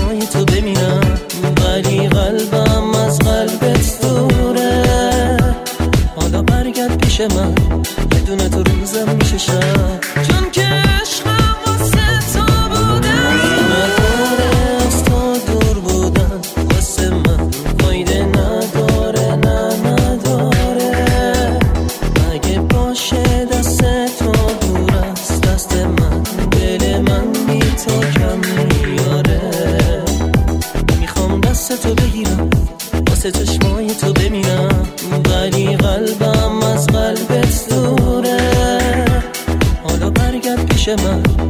چشمای تو بمیرم، ولی قلبم از قلبت دوره. حالا برگرد پیش من، بدون تو روزم میشه شب، چون که عشقم واسه تو بوده. نداره از تو دور بودن، واسه من فایده نداره، نداره. اگه باشه دست تو دور از دست من، دل من بی تو کم میاره. میخوام دست تو بگیرم، واسه چشمای تو بمیرم، ولی قلبم از قلبت دوره. حالا برگرد پیش من،